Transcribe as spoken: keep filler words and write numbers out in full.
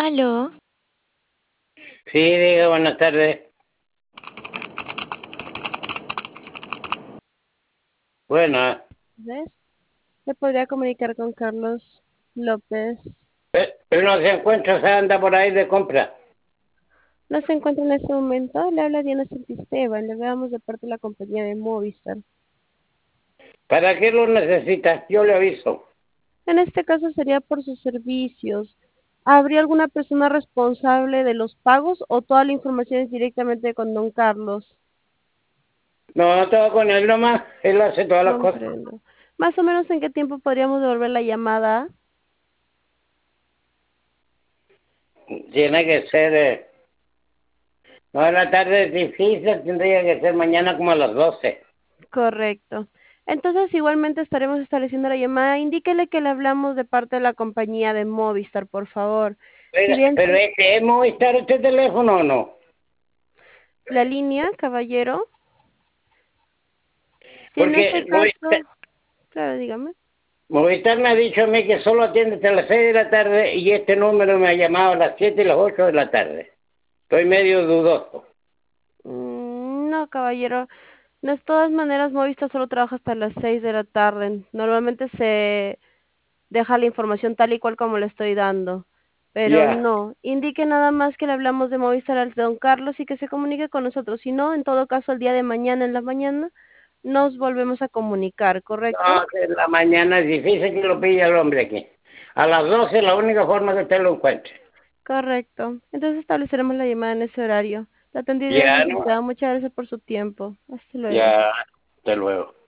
Aló, Sí, diga, buenas tardes. Bueno, ¿Ves? Se podría comunicar con Carlos López. eh, uno se encuentra, se anda por ahí de compra. No se encuentra en este momento. Le habla Diana Santisteban. Le hablamos de parte de la compañía de Movistar. ¿Para qué lo necesita? Yo le aviso. En este caso sería por sus servicios. ¿Habría alguna persona responsable de los pagos o toda la información es directamente con don Carlos? No, todo con él nomás. Él hace todas las cosas. Comprendo. Más o menos en qué tiempo podríamos devolver la llamada. Tiene que ser... eh, no, en la tarde es difícil, tendría que ser mañana como a las doce. Correcto. Entonces igualmente estaremos estableciendo la llamada. Indíquele que le hablamos de parte de la compañía de Movistar, por favor. Si Oiga, bien pero es que hemos Movistar este teléfono o no. la línea, caballero, si en este Porque Movistar, caso, claro, dígame. Movistar me ha dicho a mí que solo atiende hasta las seis de la tarde y este número me ha llamado a las siete y las ocho de la tarde. Estoy medio dudoso. Mm, no, caballero. De todas maneras, Movistar solo trabaja hasta las seis de la tarde. Normalmente se deja la información tal y cual como le estoy dando. Pero Ya. no, indique nada más que le hablamos de Movistar al don Carlos y que se comunique con nosotros. Si no, en todo caso, el día de mañana, en la mañana, nos volvemos a comunicar, ¿correcto? No, que en la mañana es difícil que lo pille el hombre aquí. A las doce es la única forma que usted lo encuentre. Correcto. Entonces estableceremos la llamada en ese horario. La atendido es Ya, no. licenciada. Muchas gracias por su tiempo. Hasta luego. Ya, hasta luego.